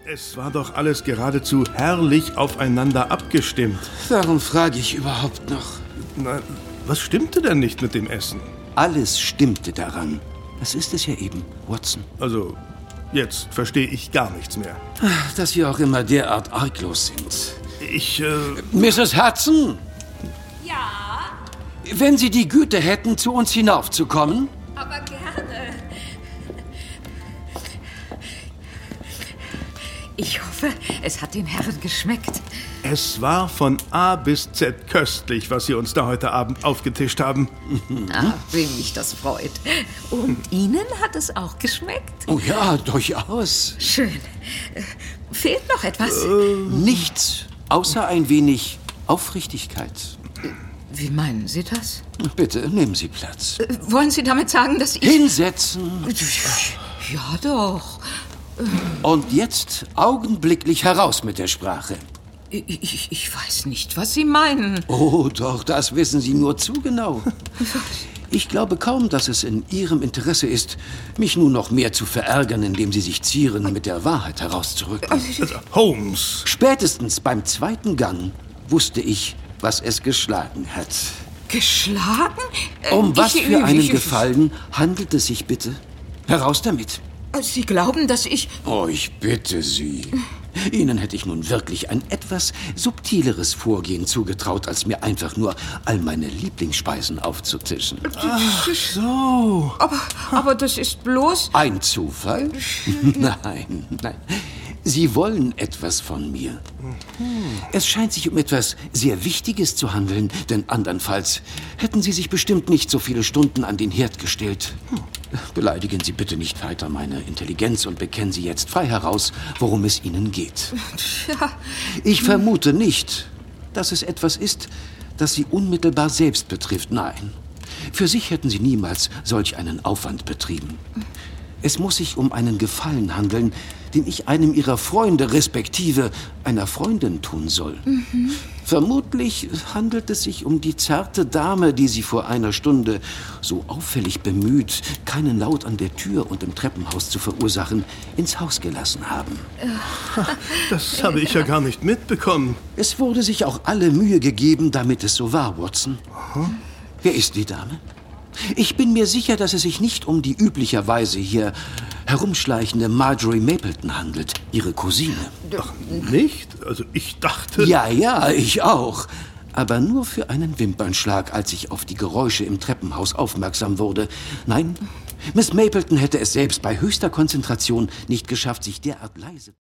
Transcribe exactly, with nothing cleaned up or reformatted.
Es war doch alles geradezu herrlich aufeinander abgestimmt. Warum frage ich überhaupt noch? Na, was stimmte denn nicht mit dem Essen? Alles stimmte daran. Das ist es ja eben, Watson. Also, jetzt verstehe ich gar nichts mehr. Dass wir auch immer derart arglos sind. Ich, äh... Misses Hudson? Ja? Wenn Sie die Güte hätten, zu uns hinaufzukommen? Aber gerne. Ich hoffe, es hat den Herren geschmeckt. Es war von A bis Z köstlich, was Sie uns da heute Abend aufgetischt haben. Ah, wie mich das freut. Und Ihnen hat es auch geschmeckt? Oh ja, durchaus. Schön. Äh, fehlt noch etwas? Äh, nichts, außer ein wenig Aufrichtigkeit. Wie meinen Sie das? Bitte, nehmen Sie Platz. Äh, wollen Sie damit sagen, dass ich... Hinsetzen. Ja, doch. Und jetzt augenblicklich heraus mit der Sprache. Ich, ich, ich weiß nicht, was Sie meinen. Oh, doch, das wissen Sie nur zu genau. Ich glaube kaum, dass es in Ihrem Interesse ist, mich nun noch mehr zu verärgern, indem Sie sich zieren, mit der Wahrheit herauszurücken. Also, Holmes! Spätestens beim zweiten Gang wusste ich, was es geschlagen hat. Geschlagen? Äh, Um was ich, für einen ich, Gefallen handelt es sich bitte? Heraus damit. Sie glauben, dass ich... Oh, ich bitte Sie. Ihnen hätte ich nun wirklich ein etwas subtileres Vorgehen zugetraut, als mir einfach nur all meine Lieblingsspeisen aufzutischen. Ach so. Aber, aber das ist bloß... Ein Zufall? Nein, nein. Sie wollen etwas von mir. Es scheint sich um etwas sehr Wichtiges zu handeln, denn andernfalls hätten Sie sich bestimmt nicht so viele Stunden an den Herd gestellt. Beleidigen Sie bitte nicht weiter meine Intelligenz und bekennen Sie jetzt frei heraus, worum es Ihnen geht. Ja. Ich vermute nicht, dass es etwas ist, das Sie unmittelbar selbst betrifft. Nein, für sich hätten Sie niemals solch einen Aufwand betrieben. Es muss sich um einen Gefallen handeln, den ich einem Ihrer Freunde respektive einer Freundin tun soll. Mhm. Vermutlich handelt es sich um die zarte Dame, die Sie vor einer Stunde so auffällig bemüht, keinen Laut an der Tür und im Treppenhaus zu verursachen, ins Haus gelassen haben. Das habe ich ja gar nicht mitbekommen. Es wurde sich auch alle Mühe gegeben, damit es so war, Watson. Aha. Wer ist die Dame? Ich bin mir sicher, dass es sich nicht um die üblicherweise hier herumschleichende Marjorie Mapleton handelt, Ihre Cousine. Ach, nicht? Also ich dachte... Ja, ja, ich auch. Aber nur für einen Wimpernschlag, als ich auf die Geräusche im Treppenhaus aufmerksam wurde. Nein, Miss Mapleton hätte es selbst bei höchster Konzentration nicht geschafft, sich derart leise...